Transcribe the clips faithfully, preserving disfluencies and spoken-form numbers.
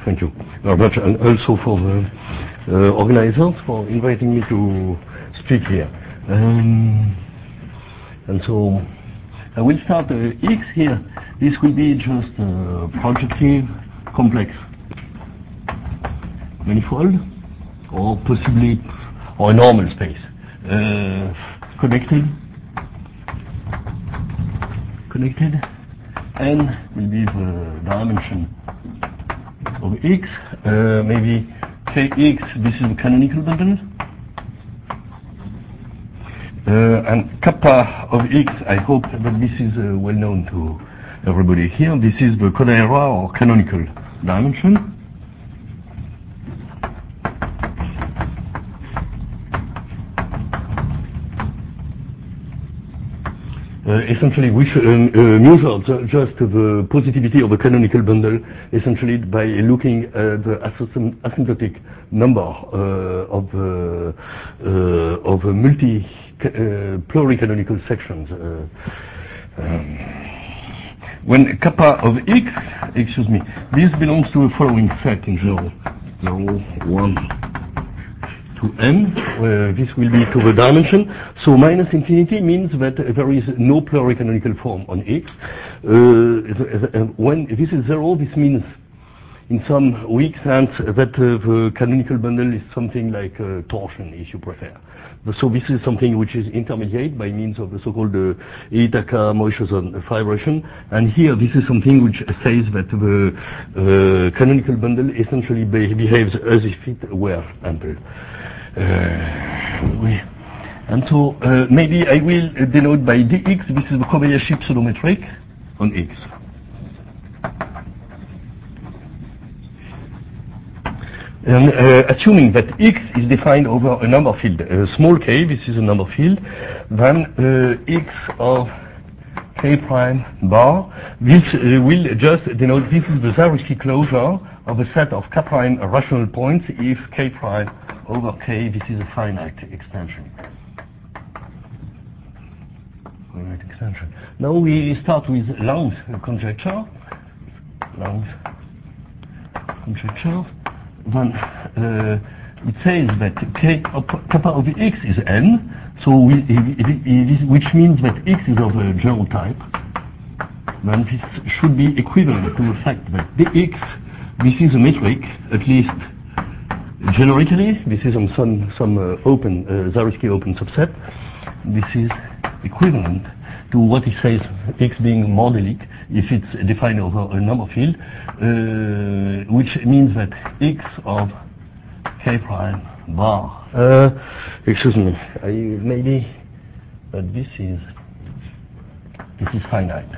Thank you very much, and also for the uh, organizers for inviting me to speak here. Um, and so I will start uh, X here. This will be just a projective complex manifold, or possibly or a normal space, uh, connected, connected, and will be the dimension of X, uh, maybe Kx, this is the canonical bundle, uh, and kappa of X, I hope that this is uh, well known to everybody here. This is the Kodaira or canonical dimension. Uh, essentially, we should um, uh, measure ju just the positivity of a canonical bundle, essentially by looking at the asymptotic number uh, of uh, uh, of uh, multi uh, pluricanonical sections. Uh, um, when kappa of X, excuse me, this belongs to the following set in general: zero, one, to n, uh, this will be to the dimension. So minus infinity means that uh, there is no pluricanonical form on X. Uh, when this is zero, this means in some weak sense that uh, the canonical bundle is something like uh, torsion, if you prefer. So this is something which is intermediate by means of the so-called uh, Itaka-Morishausen fibration. And here this is something which says that the uh, canonical bundle essentially be behaves as if it were ample. Uh, we, and so uh, maybe I will uh, denote by dx, this is the Kobayashi pseudometric on X. And uh, assuming that X is defined over a number field, uh, small k, this is a number field, then uh, X of k prime bar, this uh, will just denote this is the Zariski closure of a set of k prime rational points if k prime over k, this is a finite extension. Finite extension. Now we start with Lang's conjecture. Lang's conjecture. Then uh, it says that k kappa of X is n, so we, it, it, it, which means that X is of a general type. Then this should be equivalent to the fact that dx, this is a metric, at least generically. This is on some some uh, open uh, Zariski open subset. This is equivalent to what it says X being modelic if it's defined over a number field, uh, which means that X of k prime bar. Uh, excuse me, I, maybe that this is this is finite.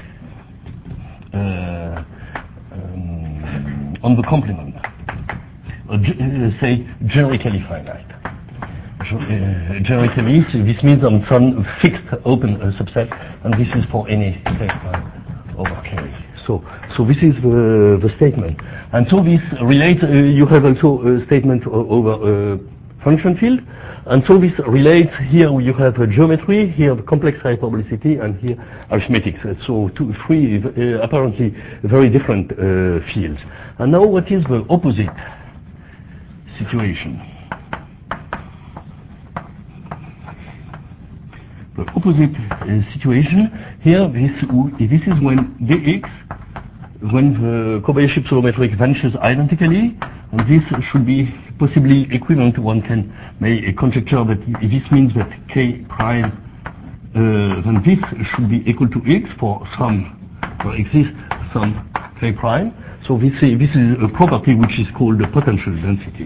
Uh, um, on the complement, uh, uh, say generically finite. Uh, generically, so this means on some fixed open uh, subset, and this is for any k prime over k. So, so this is the, the statement, and so this relates. Uh, you have also a statement over a function field, and so this relates. Here you have a geometry, here the complex hyperbolicity, and here arithmetics. So two, three uh, apparently very different uh, fields. And now, what is the opposite situation? The opposite uh, situation here, this, this is when dx, when the Kobayashi pseudometric vanishes identically, and this should be possibly equivalent. One can make a conjecture that this means that k prime, uh, then this should be equal to x for some, or exists some k prime. So this, uh, this is a property which is called the potential density.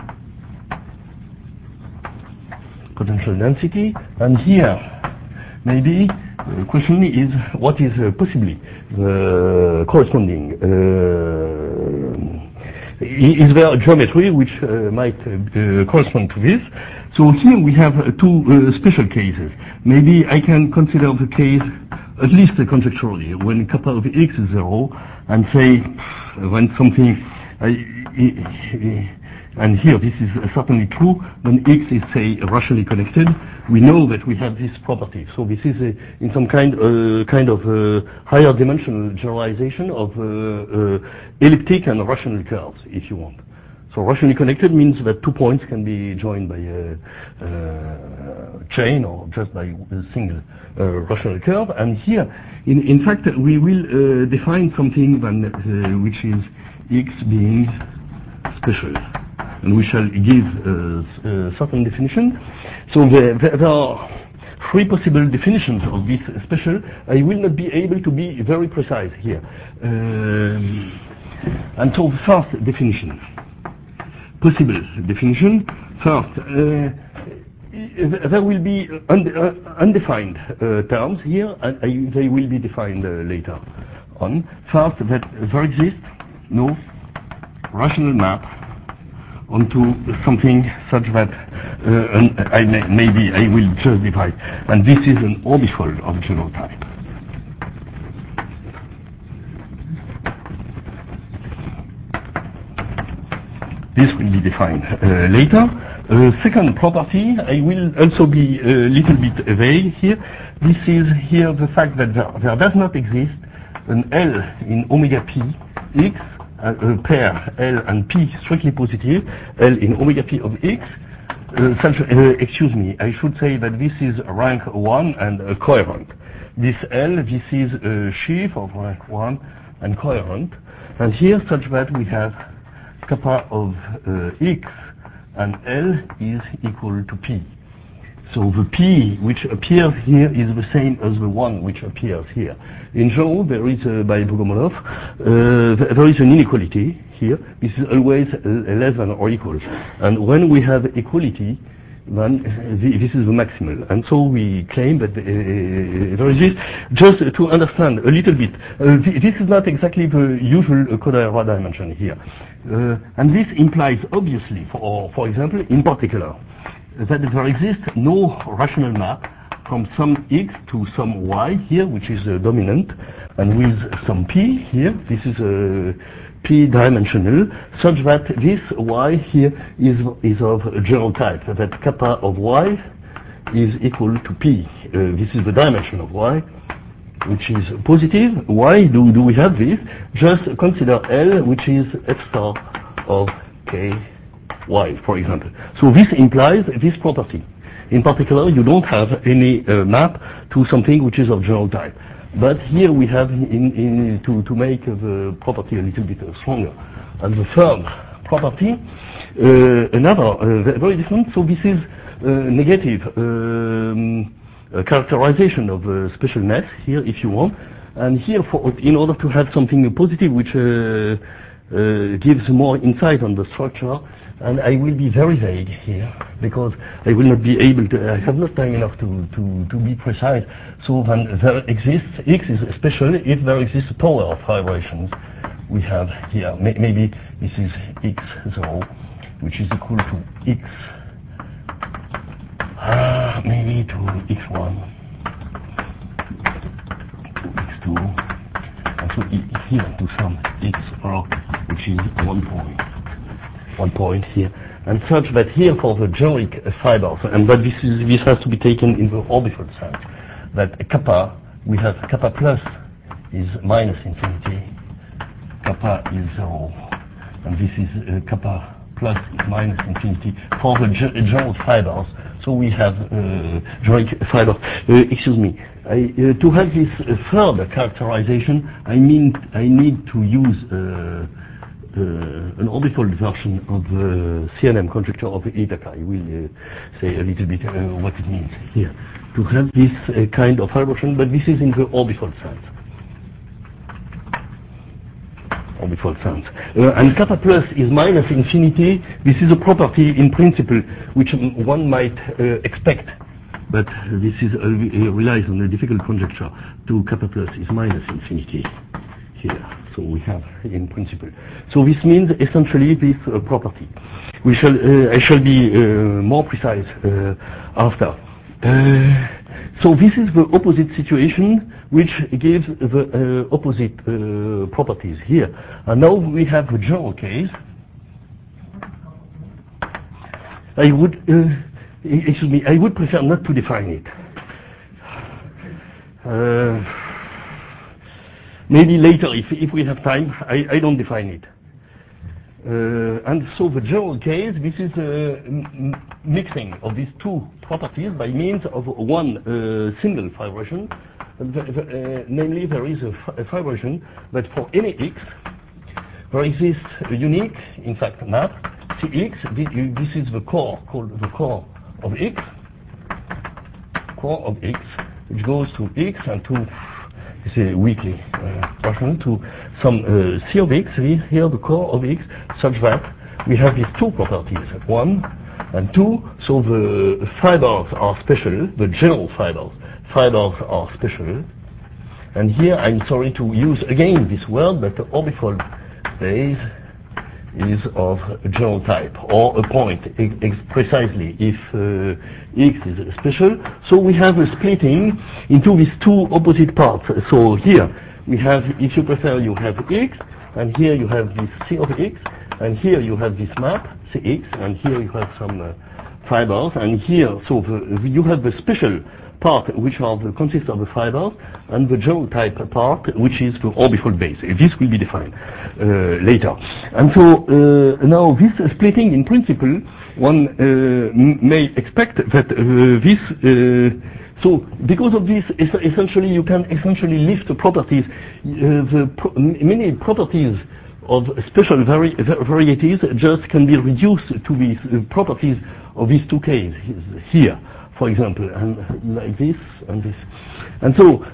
Potential density, and here maybe the question is what is uh, possibly the corresponding. Uh, is there a geometry which uh, might uh, correspond to this? So here we have uh, two uh, special cases. Maybe I can consider the case, at least uh, conjecturally, when kappa of X is zero, and say when something uh, and here this is uh, certainly true, when X is, say, rationally connected, we know that we have this property. So this is a, in some kind, uh, kind of uh, higher dimensional generalization of uh, uh, elliptic and rational curves, if you want. So rationally connected means that two points can be joined by a, a chain or just by a single uh, rational curve. And here, in, in fact, we will uh, define something then, uh, which is X being special. And we shall give uh, a certain definition. So there, there are three possible definitions of this special. I will not be able to be very precise here. Um, and so the first definition. Possible definition. First, uh, there will be und uh, undefined uh, terms here, and uh, they will be defined uh, later on. First, that there exists no rational map onto something such that uh, and I may, maybe I will just divide, and this is an orbifold of general type. This will be defined uh, later. Uh, second property, I will also be a little bit vague here. This is here the fact that there, there does not exist an L in omega p x, uh, a pair L and p strictly positive, L in omega p of x. Uh, such, uh, excuse me, I should say that this is rank one and uh, coherent. This L, this is a sheaf of rank one and coherent. And here such that we have kappa of uh, x and L is equal to p. So the p which appears here is the same as the one which appears here. In general, there is, uh, by Bogomolov, uh, there is an inequality here. This is always uh, less than or equal. And when we have equality, then uh, the, this is the maximal. And so we claim that uh, there is this. Just to understand a little bit, uh, th this is not exactly the usual uh, Kodaira dimension here. Uh, and this implies, obviously, for, for example, in particular, that there exists no rational map from some x to some y here, which is uh, dominant, and with some p here, this is a uh, p-dimensional, such that this y here is, is of a general type, that kappa of y is equal to p. Uh, this is the dimension of y, which is positive. Why do, do we have this? Just consider L, which is f star of k y, for example. So this implies this property. In particular, you don't have any uh, map to something which is of general type. But here we have in, in, to, to make the property a little bit stronger. And the third property, uh, another uh, very different. So this is uh, negative um, uh, characterization of uh, specialness here, if you want. And here, for, in order to have something positive which uh, uh, gives more insight on the structure, and I will be very vague here because I will not be able to, I have not time enough to, to, to be precise. So when there exists, X is special if there exists a power of vibrations. We have here, may, maybe this is x zero, which is equal to x, uh, maybe to x one, to x two, and so here to some x r, which is one point. One point here, and such that here for the generic fibers, and that this is this has to be taken in the orbifold sense, that kappa, we have kappa plus is minus infinity, kappa is zero, and this is uh, kappa plus is minus infinity for the ge general fibers. So we have uh, generic fibers. Uh, excuse me. I, uh, to have this uh, third characterization, I mean I need to use. Uh, Uh, an orbifold version of the C N M conjecture of Ithaka. I will uh, say a little bit uh, what it means here. To have this uh, kind of vibration, but this is in the orbifold sense. Orbifold sense. Uh, and kappa plus is minus infinity. This is a property in principle which one might uh, expect, but this is uh, relies on a difficult conjecture. To kappa plus is minus infinity here. So we have in principle. So this means essentially this uh, property. We shall, uh, I shall be uh, more precise uh, after. Uh, so this is the opposite situation which gives the uh, opposite uh, properties here. And now we have the general case. I would, uh, excuse me, I would prefer not to define it. Uh, maybe later, if, if we have time, I, I don't define it. Uh, and so the general case, this is a m mixing of these two properties by means of one uh, single fibration. Uh, uh, namely, there is a, a fibration that for any x, there exists a unique, in fact, map, Cx. This is the core, called the core of x, core of x, which goes to x and to, say, weakly uh, rational to some uh, C of x, here the core of x, such that we have these two properties, one and two, so the fibers are special, the general fibers, fibers are special, and here I'm sorry to use again this word, but the orbifold base is of a general type, or a point, ex ex precisely, if uh, x is special. So we have a splitting into these two opposite parts. So here we have, if you prefer, you have x, and here you have this C of x, and here you have this map, Cx, and here you have some uh, fibers, and here, so the, you have the special part, which are the consists of the fibers, and the general type part, which is the orbifold base. This will be defined uh, later. And so uh, now this uh, splitting, in principle, one uh, may expect that uh, this. Uh, so because of this, es essentially, you can essentially lift the properties, uh, the pro many properties of special vari varieties just can be reduced to these uh, properties of these two cases here, for example, and like this and this. And so,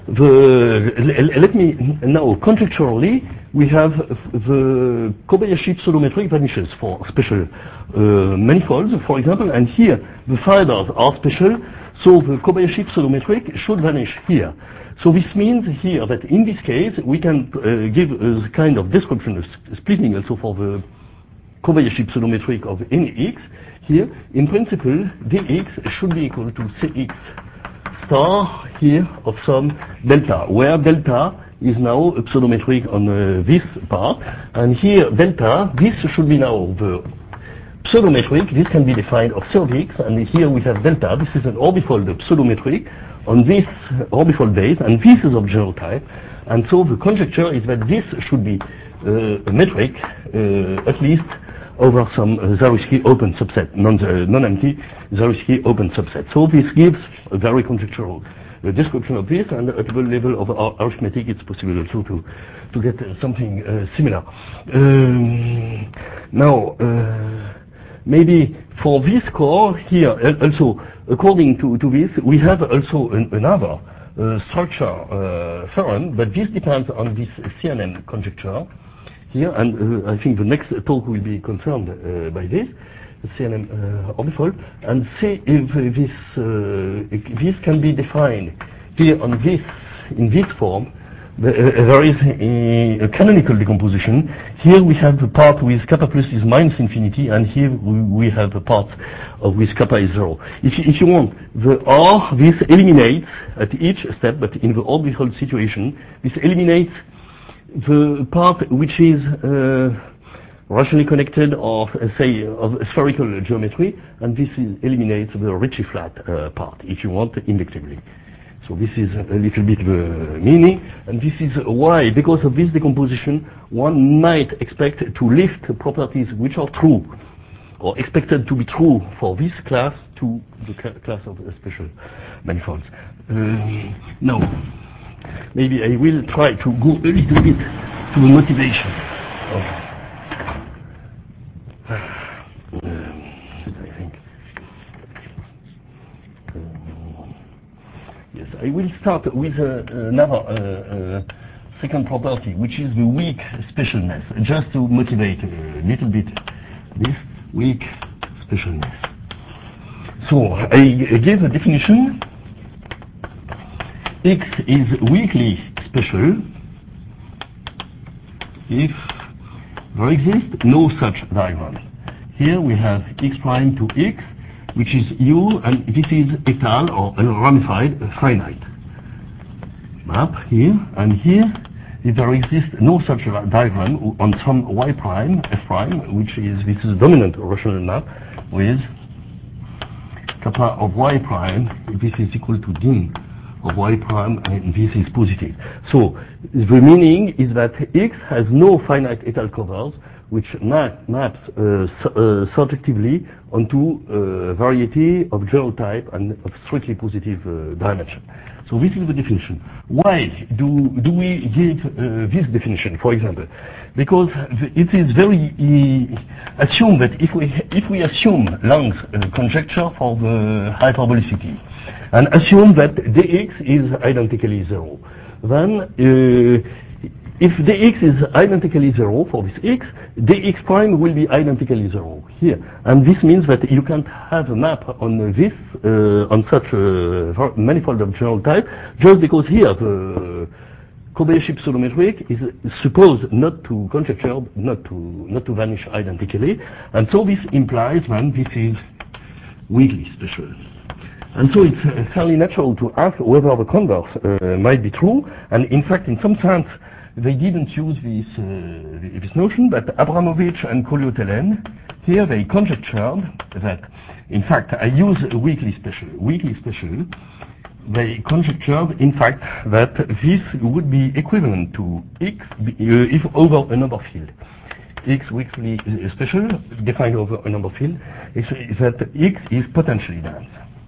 the, let me now, conjecturally, we have the Kobayashi pseudometric vanishes for special uh, manifolds, for example, and here the fibers are special, so the Kobayashi pseudometric should vanish here. So this means here that in this case we can uh, give a kind of description of splitting also for the Kobayashi pseudometric of any x. Here, in principle, dx should be equal to Cx star here of some delta, where delta is now a pseudometric on uh, this part, and here delta, this should be now the pseudometric, this can be defined of C of x, and here we have delta, this is an orbifold pseudometric on this orbifold base, and this is of general type, and so the conjecture is that this should be uh, a metric, uh, at least over some uh, Zariski open subset, non-empty uh, non Zariski open subset. So this gives a very conjectural uh, description of this, and at the level of our arithmetic it's possible also to, to get uh, something uh, similar. Um, now, uh, maybe for this core here, uh, also, according to, to this, we have also an, another uh, structure uh, theorem, but this depends on this C N N conjecture here, and uh, I think the next talk will be concerned uh, by this, C N N uh, orbifold, and see if uh, this uh, this can be defined here on this, in this form. The, uh, there is a, a canonical decomposition. Here we have the part with kappa plus is minus infinity, and here we, we have the part of with kappa is zero. If you, if you want, the R, this eliminates at each step, but in the orbifold situation, this eliminates the part which is uh, rationally connected, or uh, say of spherical geometry, and this is, eliminates the Ricci flat uh, part, if you want, inductively. So this is a little bit the meaning, and this is why, because of this decomposition, one might expect to lift properties which are true, or expected to be true for this class, to the class of special manifolds. Uh, now, maybe I will try to go a little bit to the motivation of, uh, I think. Uh, yes, I will start with uh, another uh, uh, second property, which is the weak specialness, just to motivate a little bit this weak specialness. So I give a definition. X is weakly special if there exists no such diagram. Here we have x prime to x, which is U, and this is étal or ramified finite map here, and here if there exists no such diagram on some y prime, f prime, which is this is a dominant rational map with kappa of y prime, this is equal to dim of y prime, and this is positive. So the meaning is that X has no finite étal covers, which map, maps uh, uh, surjectively onto a variety of general type and of strictly positive uh, dimension. So this is the definition. Why do, do we give uh, this definition, for example? Because it is very uh, assumed that if we, if we assume Lang's uh, conjecture for the hyperbolicity, and assume that dx is identically zero, then uh, if dx is identically zero for this x, dx prime will be identically zero here. And this means that you can't have a map on this, uh, on such a manifold of general type, just because here the Kobayashi pseudometric is supposed not to conjecture, not to, not to vanish identically. And so this implies then this is weakly special. And so it's uh, fairly natural to ask whether the converse uh, might be true. And in fact, in some sense, they didn't use this, uh, this notion, but Abramovich and Kolyotelen, here they conjectured that, in fact, I use a weakly special. Weakly special, they conjectured, in fact, that this would be equivalent to X uh, if over a number field. X weakly special, defined over a number field, is, is that X is potentially dense.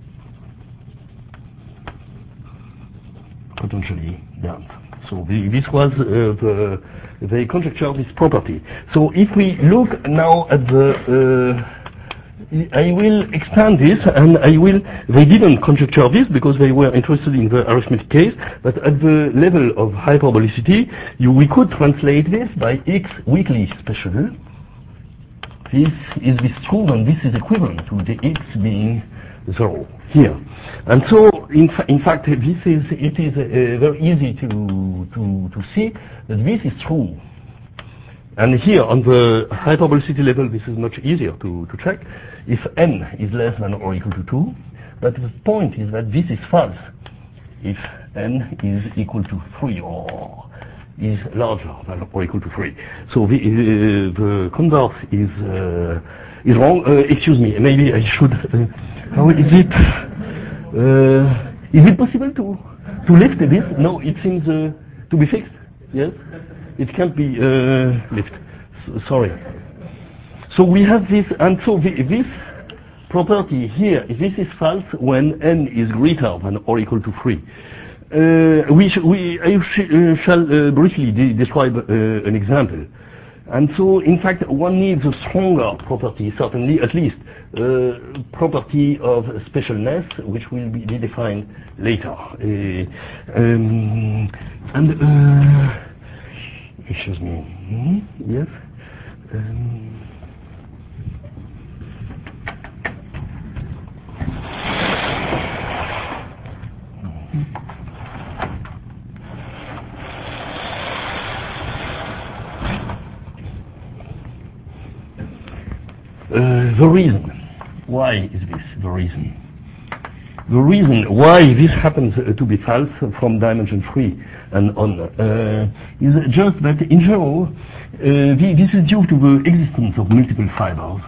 Potentially dense. So the, this was uh, the, the conjecture of this property. So if we look now at the, uh, I will expand this, and I will, they didn't conjecture this because they were interested in the arithmetic case, but at the level of hyperbolicity, you, we could translate this by X weakly special. This is this true, and this is equivalent to the X being zero here. And so, in, fa in fact, this is, it is uh, very easy to, to, to see that this is true. And here, on the hyperbolicity level, this is much easier to, to check. If n is less than or equal to two, but the point is that this is false if n is equal to three or is larger than or equal to three. So the, uh, the converse is, uh, is wrong. Uh, excuse me, maybe I should... Uh, How is it? Uh, is it possible to to lift this? No, it seems uh, to be fixed. Yes, it can't be uh, lifted. S sorry. So we have this, and so the, this property here, this is false when n is greater than or equal to three. Uh, we, sh we I sh uh, shall uh, briefly de describe uh, an example. And so, in fact, one needs a stronger property, certainly, at least, uh, property of specialness, which will be defined later. Uh, um, and, uh, excuse me, hmm? Yes? Um, Uh, the reason. Why is this the reason? The reason why this happens uh, to be false from dimension three and on uh, is just that in general, uh, the, this is due to the existence of multiple fibers.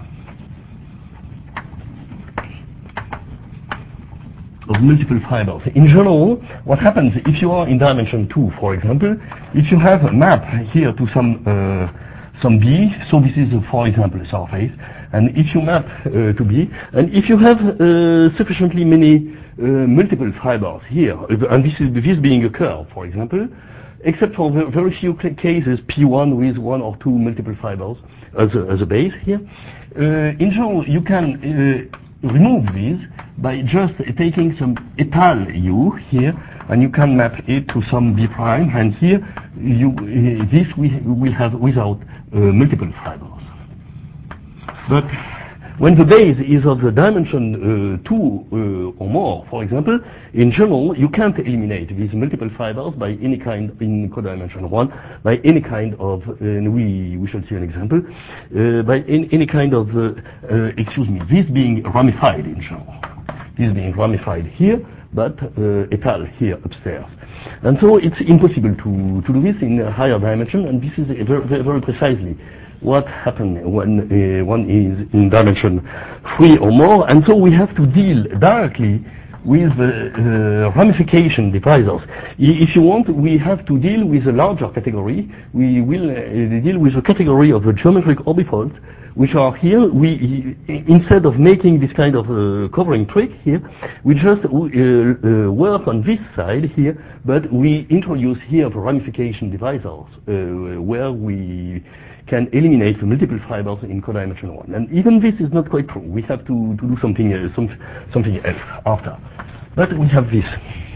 Of multiple fibers. In general, what happens if you are in dimension two, for example, if you have a map here to some uh, some B, so this is, uh, for example, a surface, and if you map uh, to B, and if you have uh, sufficiently many uh, multiple fibers here, and this is this being a curve, for example, except for the very few cases, P one with one or two multiple fibers as a, as a base here, uh, in general, you can uh, remove these by just taking some étal U here, and you can map it to some B prime, and here you uh, this we will have without uh, multiple fibers. But when the base is of the dimension uh, two uh, or more, for example, in general you can't eliminate these multiple fibers by any kind in codimension one by any kind of uh, and we we shall see an example uh, by in, any kind of uh, uh, excuse me this being ramified in general. This being ramified here, but uh, étal here upstairs. And so it's impossible to, to do this in a higher dimension, and this is very, very, very precisely what happens when uh, one is in dimension three or more, and so we have to deal directly with uh, uh, ramification divisors. If you want, we have to deal with a larger category. We will uh, deal with a category of the geometric orbifolds, which are here. We, instead of making this kind of uh, covering trick here, we just uh, uh, work on this side here, but we introduce here the ramification divisors, uh, where we can eliminate the multiple fibers in codimension one. And even this is not quite true. We have to, to do something, uh, some, something else after. But we have this.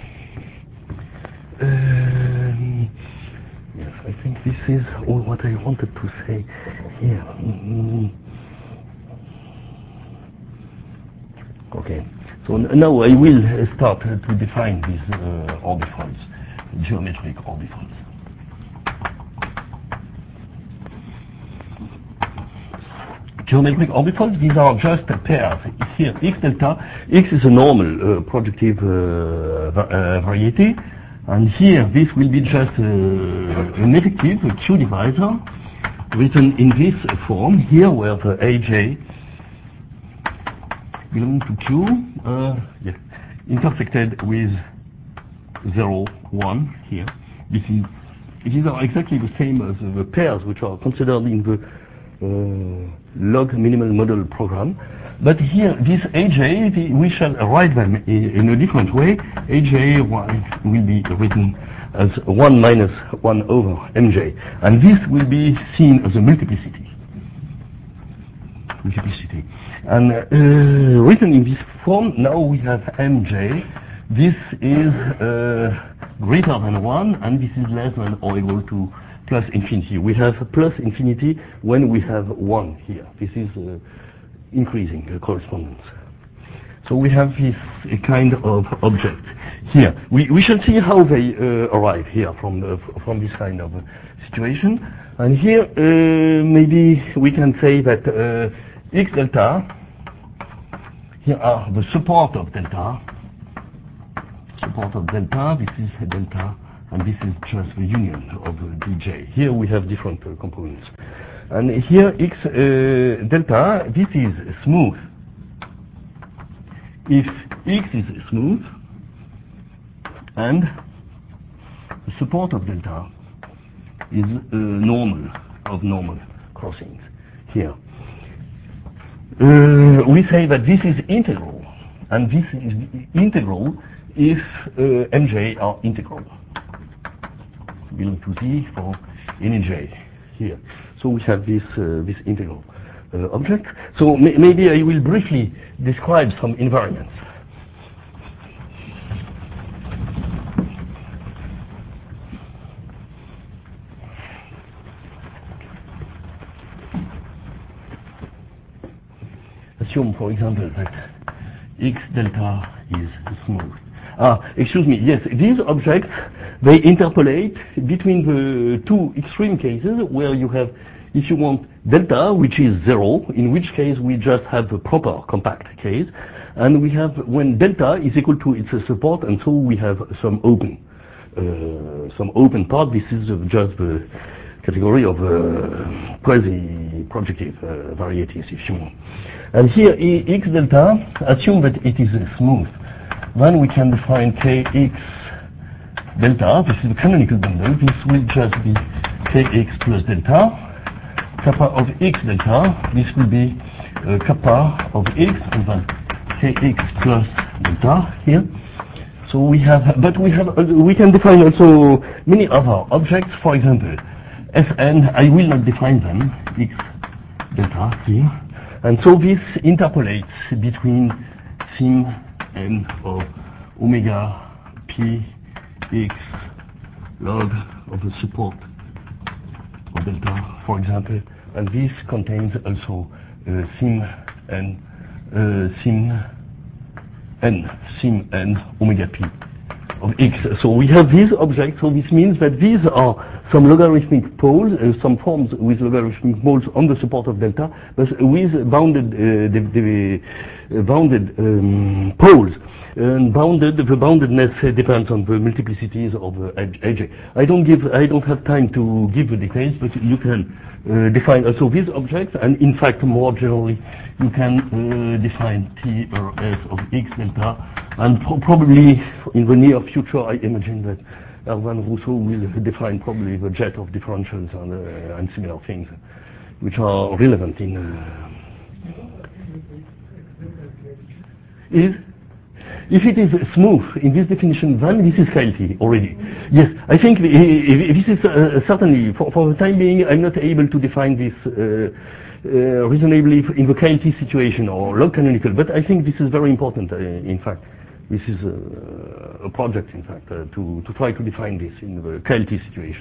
Um, yes, I think this is all what I wanted to say here. Mm-hmm. Okay, so now I will start uh, to define these uh, orbifolds, geometric orbifolds. Geometric orbifolds, these are just pairs. Here, X delta, X is a normal uh, projective uh, va uh, variety, and here this will be just uh, an effective Q divisor written in this form, here where the A J belongs to Q, uh, yes, intersected with zero, one here. This is, these are exactly the same as the pairs which are considered in the Uh, log minimal model program, but here this A J, the, we shall write them in, in a different way. A J will be written as one minus one over M J, and this will be seen as a multiplicity. Multiplicity, and uh, written in this form. Now we have M J. This is uh, greater than one, and this is less than or equal to plus infinity. We have plus infinity when we have one here. This is uh, increasing uh, correspondence. So we have this uh, kind of object here. We, we shall see how they uh, arrive here from, uh, from this kind of uh, situation. And here uh, maybe we can say that uh, X delta, here are the support of delta, support of delta, this is delta, and this is just the union of uh, D J. Here we have different uh, components. And here X uh, delta, this is smooth. If X is smooth, and the support of delta is uh, normal, of normal crossings here. Uh, we say that this is integral, and this is integral if uh, M J are integral. Belong to Z for any J here. So we have this uh, this integral uh, object. So may maybe I will briefly describe some invariants. Assume, for example, that X delta is smooth. Ah, excuse me, yes, these objects, they interpolate between the two extreme cases where you have, if you want, delta, which is zero, in which case we just have the proper compact case, and we have when delta is equal to its support, and so we have some open, uh, some open part. This is uh, just the category of uh, quasi-projective uh, varieties, if you want. And here, X delta, assume that it is uh, smooth. Then we can define Kx delta. This is the canonical bundle. This will just be Kx plus delta. Kappa of X delta. This will be uh, kappa of X and then Kx plus delta here. So we have, but we have, uh, we can define also many other objects. For example, Fn. I will not define them. X delta here, and so this interpolates between sim n of omega p x log of the support of delta, for example, and this contains also uh, sim n uh, sim n sim n omega p of x. So we have these objects, so this means that these are some logarithmic poles, uh, some forms with logarithmic poles on the support of delta, but with bounded, uh, the, the, uh, bounded um, poles. And bounded, the boundedness uh, depends on the multiplicities of uh, A J. I don't give, I don't have time to give the details, but you can uh, define also these objects, and in fact, more generally, you can uh, define T or S of X delta, and pro probably in the near future, I imagine that Erwan Rousseau will define probably the jet of differentials and, uh, and similar things, which are relevant in. Uh, is If it is smooth in this definition, then this is K L T already. Yes, I think the, this is uh, certainly, for, for the time being, I'm not able to define this uh, uh, reasonably in the K L T situation or log canonical, but I think this is very important, uh, in fact. This is uh, a project, in fact, uh, to, to try to define this in the K L T situation.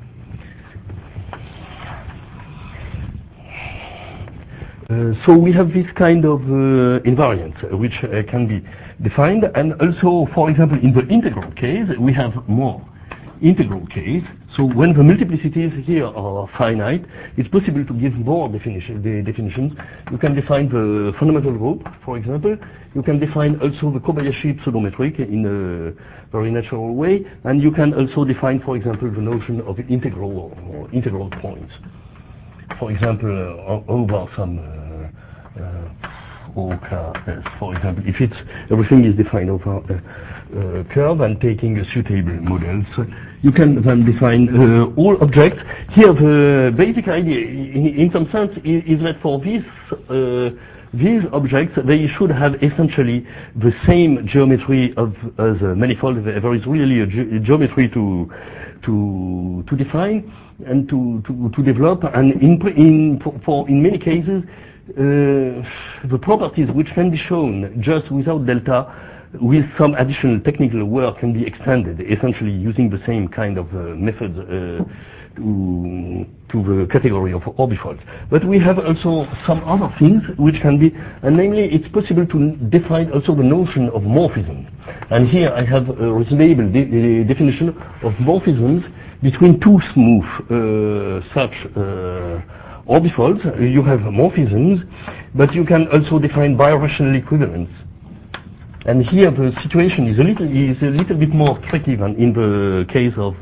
Uh, so we have this kind of uh, invariant uh, which uh, can be defined, and also, for example, in the integral case, we have more integral case. So when the multiplicities here are finite, it's possible to give more definition, the definitions. You can define the fundamental group, for example. You can define also the Kobayashi pseudometric in a very natural way, and you can also define, for example, the notion of integral or, or integral points. For example, uh, over some uh, uh, O K S, for example, if it's everything is defined over a uh, curve and taking a suitable model, so you can then define uh, all objects. Here, the basic idea, in, in some sense, is, is that for these uh, these objects, they should have essentially the same geometry of as a manifold. There is really a ge geometry to to to define and to, to, to develop, and in, in, for, for in many cases, uh, the properties which can be shown just without delta, with some additional technical work, can be extended, essentially using the same kind of uh, methods uh, to, to the category of orbifolds. But we have also some other things which can be, and namely, it's possible to define also the notion of morphism. And here I have a reasonable de de definition of morphisms between two smooth uh, such uh, orbifolds. You have morphisms, but you can also define birational equivalents. And here the situation is a little is a little bit more tricky than in the case of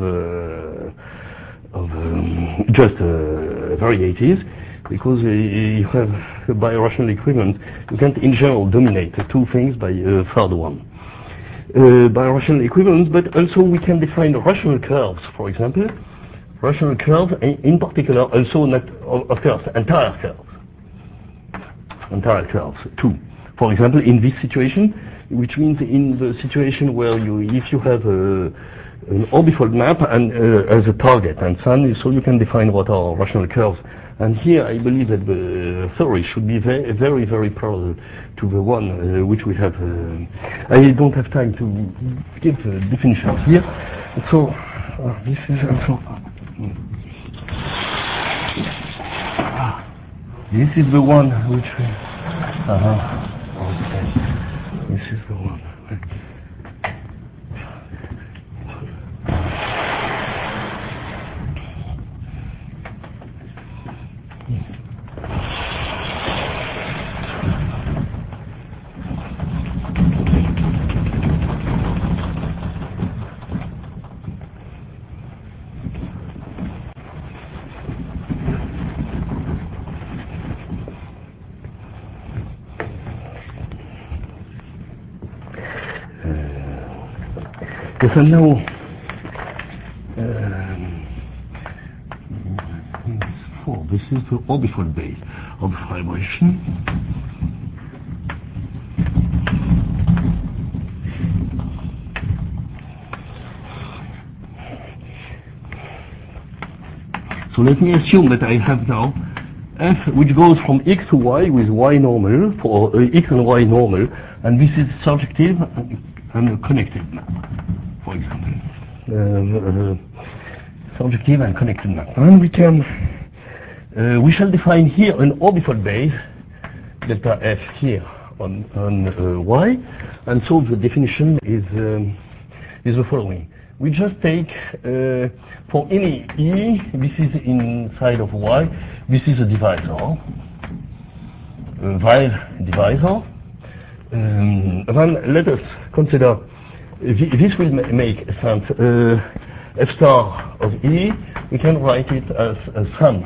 uh, of um, just uh, varieties, because uh, you have a birational equivalent. You can't in general dominate two things by a third one. Uh, birational equivalence, but also we can define rational curves, for example. Rational curves, in particular, also not of curves, entire curves. Entire curves, too. For example, in this situation, which means in the situation where you, if you have a, an orbifold map and uh, as a target and so on, so you can define what are rational curves. And here I believe that the theory should be very, very, very parallel to the one uh, which we have. Uh, I don't have time to give uh, definitions here. So uh, this is also. Uh, this is the one which. We, uh -huh, okay. This is the one. Yes, and now, um, four. This is the orbifold base of vibration. So let me assume that I have now f which goes from x to y with y normal for uh, x and y normal, and this is surjective and a connected map. For example, uh, uh, surjective and connected map. And we can, uh, we shall define here an orbifold base, delta f here on, on uh, y, and so the definition is um, is the following. We just take, uh, for any E, this is inside of Y, this is a divisor, a Weil divisor. Um, then let us consider, this will ma make sense, uh, F star of E, we can write it as a sum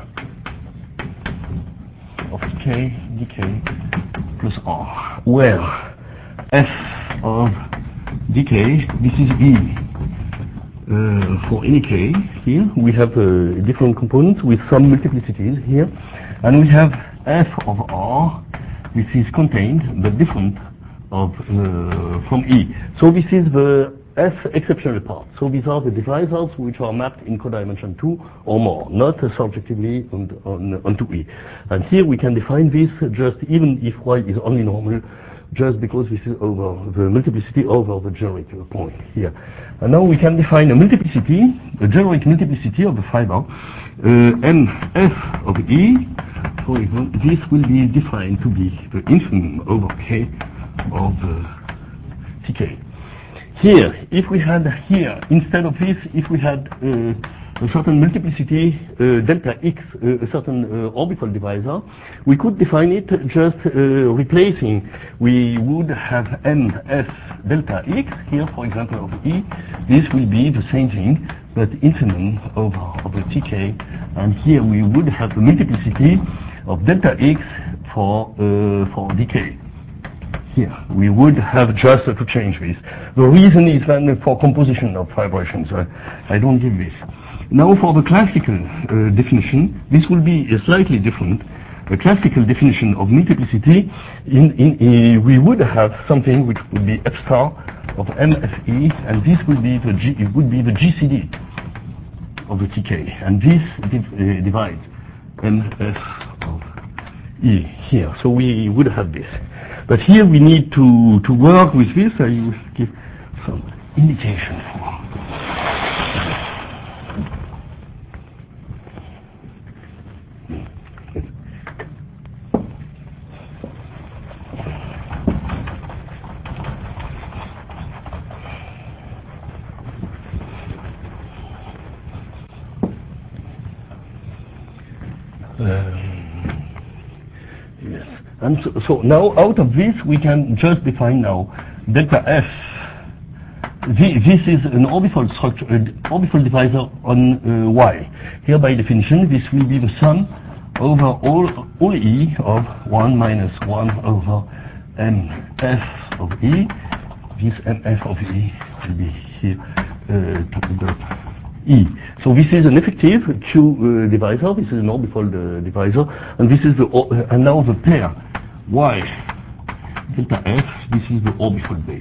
of k dk plus R, where f of dk, this is E. Uh, for any k here, we have uh, different components with some multiplicities here, and we have f of R, which is contained but different of uh, from E. So this is the f exceptional part. So these are the divisors which are mapped in codimension two or more, not uh, subjectively on, on, onto E. And here we can define this just even if Y is only normal, just because this is over the multiplicity over the generic point here. And now we can define a multiplicity, a generic multiplicity of the fiber, uh, M F of E. For example, this will be defined to be the infimum over K of uh, T K. Here, if we had here, instead of this, if we had uh, a certain multiplicity, uh, delta x, uh, a certain uh, orbital divisor, we could define it just uh, replacing. We would have M F delta x, here for example of E. This will be the same thing, but infimum over, over T K. And here we would have the multiplicity of delta x for, uh, for decay. Here, we would have just uh, to change this. The reason is then for composition of vibrations. Uh, I don't give this. Now for the classical uh, definition, this will be uh, slightly different. A classical definition of multiplicity, in, in, in, we would have something which would be F star of M F E, and this would be the G, it would be the G C D of the T K, and this div, uh, divides M F of E here. So we would have this. But here we need to, to work with this. I will give some indication for. And so, so now out of this we can just define now delta F. This is an orbital structure, an orbital divisor on uh, Y. Here by definition this will be the sum over all, all E of one minus one over M F of E. This M F of E will be here uh, E. So this is an effective Q uh, divisor. This is an orbital uh, divisor, and this is the uh, and now the pair Y delta F. This is the orbital base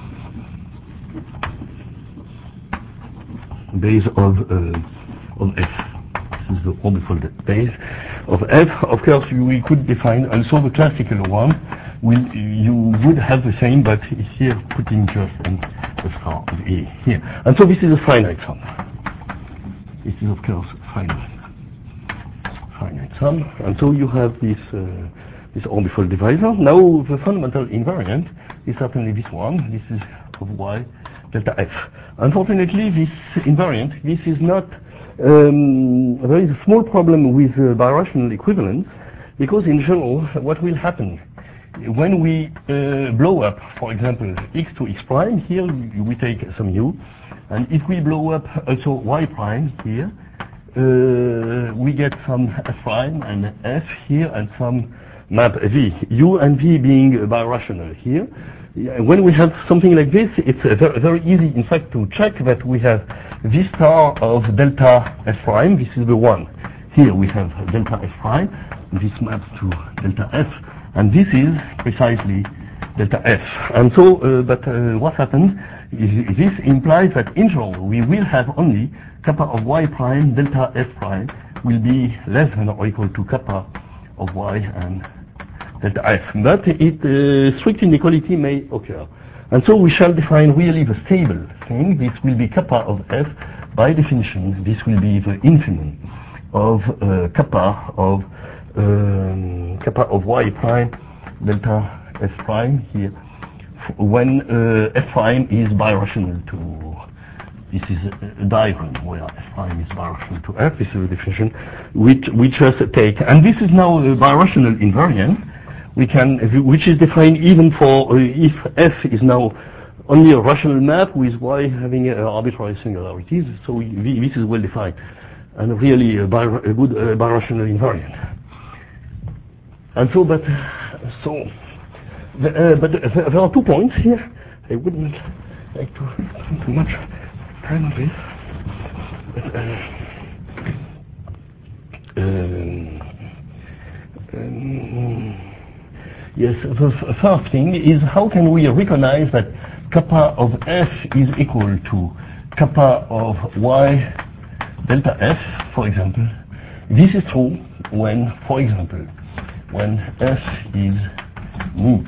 base of uh, of F. This is the orbital base of F. Of course, we could define also the classical one. Will you would have the same, but here putting just an F star of E here, and so this is a finite sum. This is of course finite, finite sum, and so you have this uh, this orbital divisor. Now the fundamental invariant is certainly this one. This is of Y delta F. Unfortunately, this invariant, this is not. Um, there is a small problem with uh, birational equivalence, because in general, what will happen when we uh, blow up, for example, x to x prime? Here we take some u. And if we blow up also y prime here, uh, we get some f prime and f here and some map v, u and v being birational here. When we have something like this, it's uh, very, very easy, in fact, to check that we have v star of delta f prime. This is the one. Here we have delta f prime. This maps to delta f, and this is precisely delta f. And so, uh, but uh, what happens? This implies that in general we will have only kappa of y prime delta f prime will be less than or equal to kappa of y and delta f. But it uh, strict inequality may occur. And so we shall define really the stable thing. This will be kappa of f. By definition, this will be the infimum of uh, kappa of um, kappa of y prime delta f prime here, when uh, f prime is birational to this is a, a diagram where f prime is birational to f. This is the definition which we just take, and this is now a birational invariant. We can, which is defined even for uh, if f is now only a rational map with y having uh, arbitrary singularities. So we, this is well defined and really a, bir a good uh, birational invariant. And so, but so, the, uh, but uh, there are two points here. I wouldn't like to spend too much time on this. But, uh, um, um, yes, the first thing is how can we recognize that kappa of f is equal to kappa of y delta f, for example. This is true when, for example, when f is neat.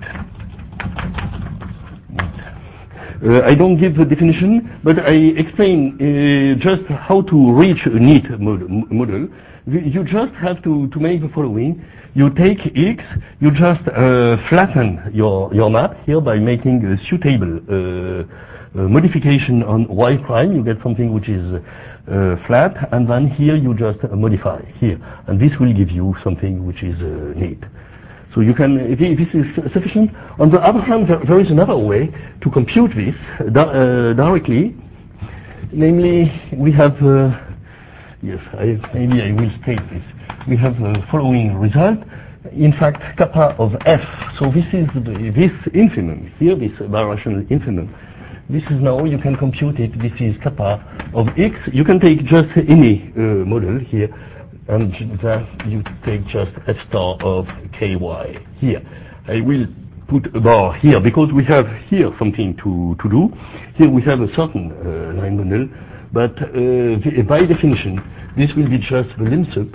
Uh, I don't give the definition, but I explain uh, just how to reach a neat mod model. You just have to, to make the following. You take X, you just uh, flatten your, your map here by making a suitable uh, uh, modification on Y prime. You get something which is uh, flat, and then here you just uh, modify here. And this will give you something which is uh, neat. So you can, if this is sufficient. On the other hand, there, there is another way to compute this di uh, directly. Namely, we have, uh, yes, I, maybe I will state this. We have the following result. In fact, kappa of f. So this is the, this infimum here, this birational infimum. This is now, you can compute it. This is kappa of x. You can take just any uh, model here, and then you take just f star of ky here. I will put a bar here because we have here something to, to do. Here we have a certain uh, line bundle, but uh, the, by definition, this will be just the lim sup,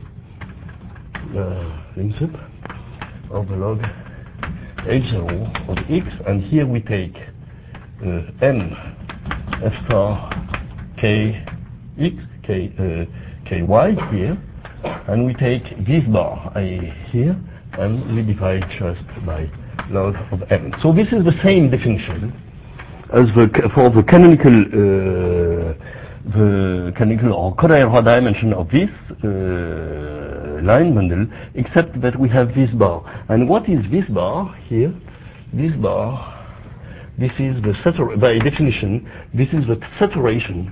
uh, lim sup of the log H zero of x, and here we take uh, m f star k x, k, uh, ky here, and we take this bar I here, and we divide just by log of m. So this is the same definition as the, for the canonical uh, the canonical or Kodaira dimension of this uh, line bundle, except that we have this bar. And what is this bar here? This bar, this is the satur by definition, this is the saturation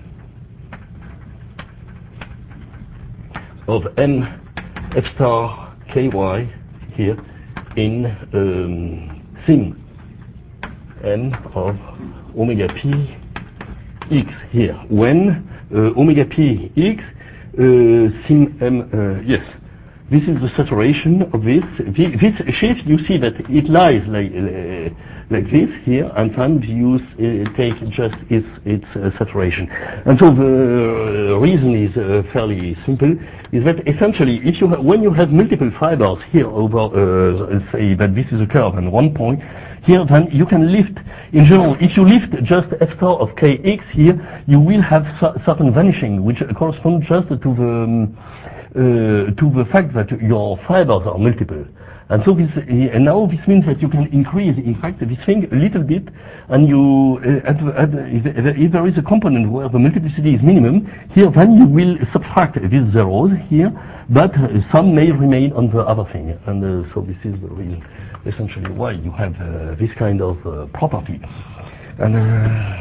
of m f star ky here in um, sim n of omega p x here, when uh, omega p x uh, sim m, uh, yes, this is the saturation of this. This shape, you see that it lies like uh, like this here, and then you uh, take just its its uh, saturation. And so the reason is uh, fairly simple: is that essentially, if you when you have multiple fibers here over, uh, say that this is a curve and one point here, then you can lift. In general, if you lift just f star of kx here, you will have certain vanishing, which corresponds just to the um, Uh, to the fact that your fibers are multiple. And so this, uh, and now this means that you can increase, in fact, this thing a little bit, and you, uh, at, at, if, if there is a component where the multiplicity is minimum, here then you will subtract these zeros here, but uh, some may remain on the other thing. And uh, so this is the reason, essentially, why you have uh, this kind of uh, property. And uh,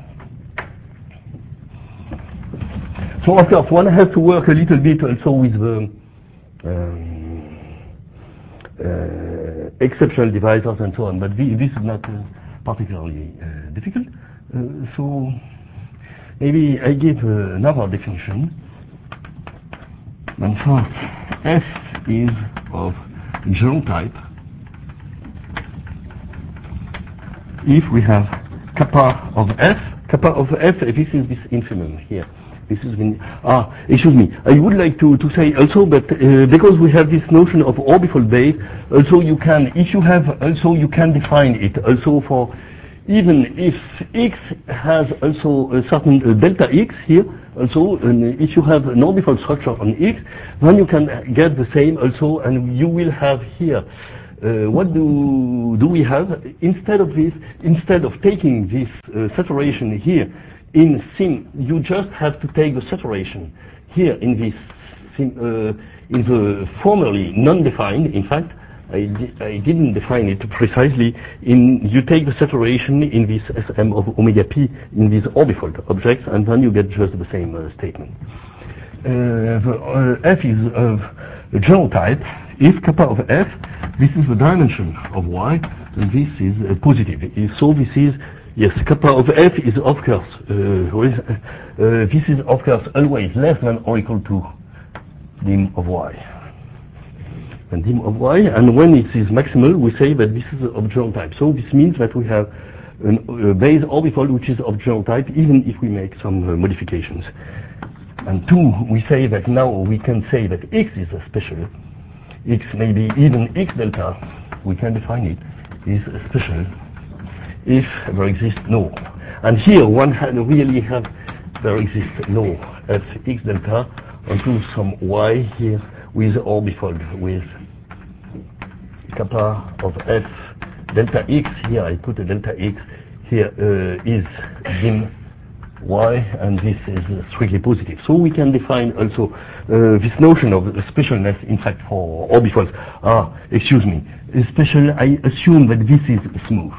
so of course, one has to work a little bit also with the um, uh, exceptional divisors and so on, but the, this is not uh, particularly uh, difficult. Uh, so maybe I give uh, another definition. And first, f is of general type if we have kappa of f. Kappa of f, this is this infimum here. This is when, ah, excuse me. I would like to, to say also that uh, because we have this notion of orbifold base, also you can, if you have, also you can define it also for, even if x has also a certain uh, delta x here, also, and if you have an orbifold structure on x, then you can get the same also, and you will have here, uh, what do, do we have? Instead of this, instead of taking this uh, saturation here, in sim, you just have to take the saturation here in this sim, uh, in the formerly non-defined. In fact, I, di I didn't define it precisely. In you take the saturation in this S M of omega p in these orbifold objects, and then you get just the same uh, statement. Uh, the, uh, F is of a general type. If kappa of F, this is the dimension of Y, and this is uh, positive. So this is, yes, kappa of F is of course, uh, uh, this is of course always less than or equal to dim of Y. And dim of Y, and when it is maximal, we say that this is of general type. So this means that we have a base orbifold which is of general type, even if we make some uh, modifications. And two, we say that now we can say that X is a special. X, maybe even X delta, we can define it, is special if there exists no. And here one had really have, there exists no f X delta onto some Y here with orbifold, with kappa of F delta X, here I put a delta X, here uh, is dim Y, and this is uh, strictly positive. So we can define also uh, this notion of specialness, in fact, for orbifolds. Ah, excuse me, special, I assume that this is smooth.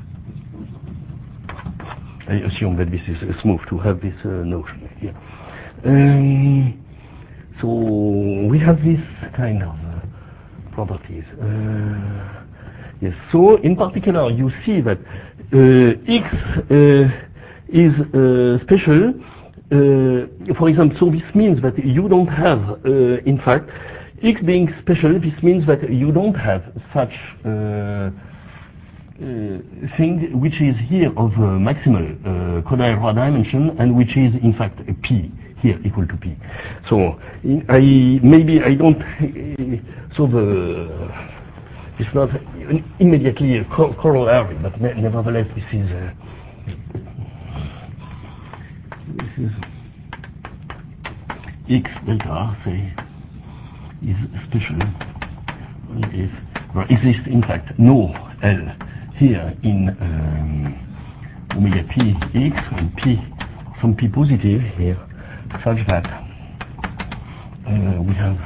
I assume that this is uh, smooth to have this uh, notion here. Um, so we have this kind of uh, properties. Uh, yes, so in particular, you see that uh, X uh, is uh, special, uh, for example, so this means that you don't have, uh, in fact, X being special, this means that you don't have such uh, uh, thing which is here of uh, maximal uh, Kodaira dimension, and which is in fact a P here equal to P. So in, I maybe I don't uh, so the it's not immediately a co corollary, but ne nevertheless this is. Uh, This is X delta, say, is special if there exists, in fact, no L here in um, omega p X and P, some P positive here, such that uh, we have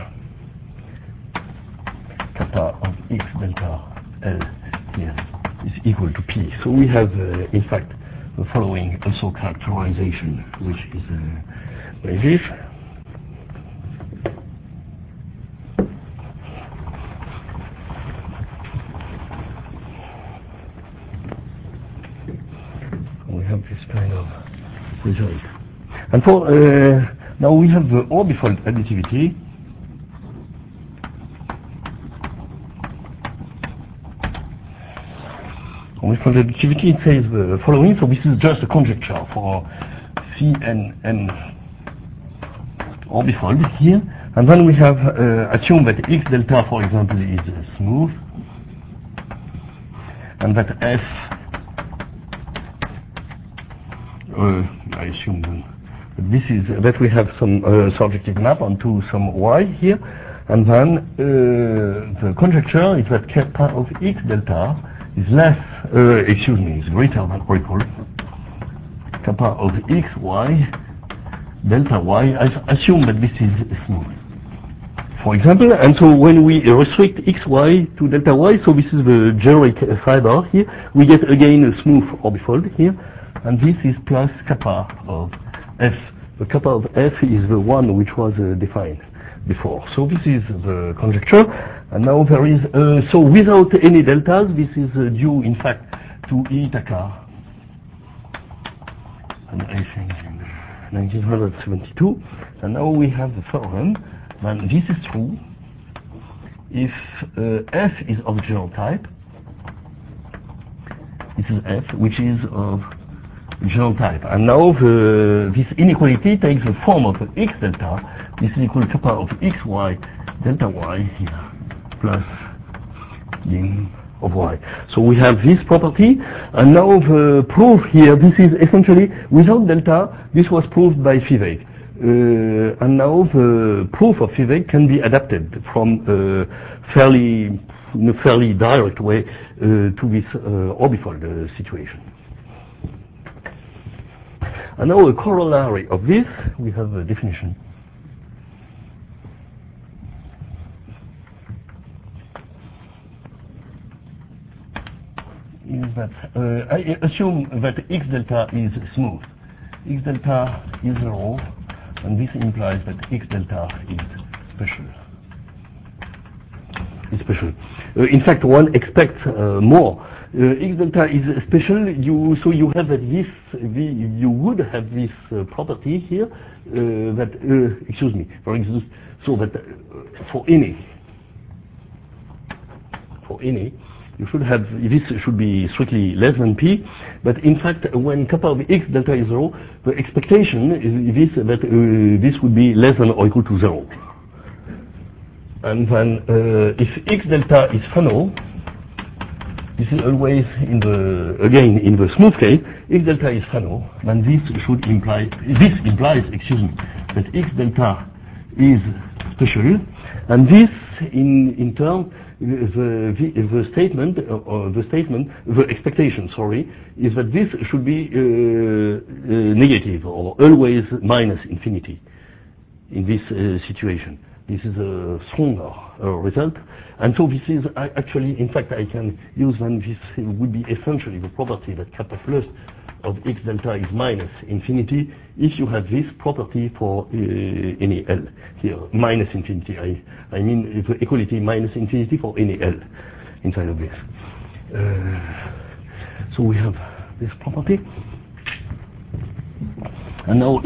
kappa of X delta L here is equal to P. So we have, uh, in fact, the following also characterization, which is uh, like this. We have this kind of result. And for uh, now we have the orbifold additivity. For the additivity, it says the following. So this is just a conjecture for C N M orbifold here, and then we have uh, assumed that X delta, for example, is uh, smooth, and that F, uh, I assume that this is uh, that we have some uh, surjective map onto some Y here, and then uh, the conjecture is that kappa of X delta is less, uh, excuse me, is greater than or equal kappa of X, Y, delta Y. I assume that this is smooth, for example, and so when we restrict X, Y to delta Y, so this is the generic fiber here, we get again a smooth orbifold here, and this is plus kappa of F. The kappa of F is the one which was uh, defined before. So this is the conjecture. And now there is, uh, so without any deltas, this is uh, due, in fact, to eta k. And I think in nineteen seventy-two. And now we have the theorem. And this is true if uh, F is of general type. This is F, which is of general type. And now the, this inequality takes the form of X delta. This is equal to kappa of X, Y, delta Y here, plus dim of Y. So we have this property, and now the proof here, this is essentially, without delta, this was proved by Vivek. Uh, and now the proof of Vivek can be adapted from uh, fairly, in a fairly direct way uh, to this uh, orbifold uh, situation. And now a corollary of this, we have a definition. Is that uh, I assume that X delta is smooth. X delta is zero, and this implies that X delta is special. Is special. Uh, in fact, one expects uh, more. Uh, X delta is special. You so you have that this the, you would have this uh, property here uh, that uh, excuse me for instance so that uh, for any for any. You should have, this should be strictly less than P, but in fact, when kappa of X delta is zero, the expectation is this, that uh, this would be less than or equal to zero. And then, uh, if X delta is Fano, this is always in the, again, in the smooth case, X delta is Fano, then this should imply, this implies, excuse me, that X delta is special, and this, in, in turn, The, the, the statement, uh, or the statement, the expectation, sorry, is that this should be uh, uh, negative or always minus infinity in this uh, situation. This is a stronger uh, result, and so this is I actually, in fact, I can use then this would be essentially the property that kappa plus of X delta is minus infinity if you have this property for uh, any L here, minus infinity. I, I mean the equality minus infinity for any L inside of this. Uh, so we have this property. And now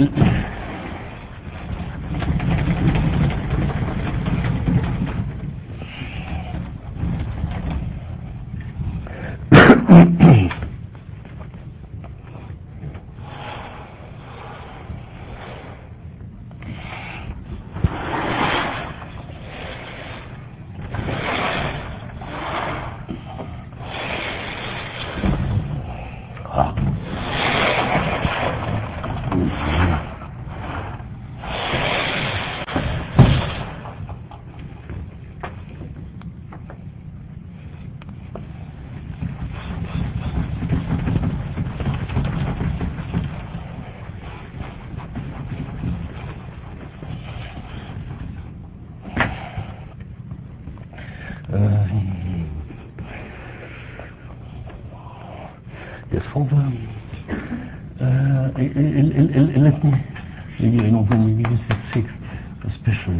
yes, for the uh, let me maybe I know maybe this is six special.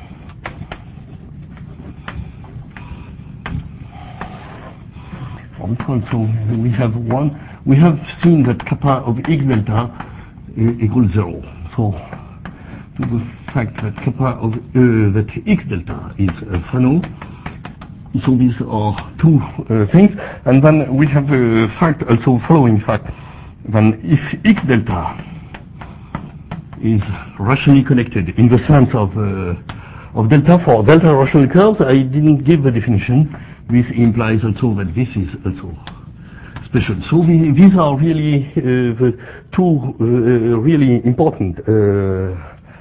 So we have one. We have seen that kappa of X delta uh, equals zero. So to the fact that kappa of uh, that X delta is uh, Fano. So these are two uh, things, and then we have a fact also following fact. Then if X delta is rationally connected in the sense of uh, of delta for delta rational curves, I didn't give the definition. This implies also that this is also special. So we, these are really uh, the two uh, really important uh,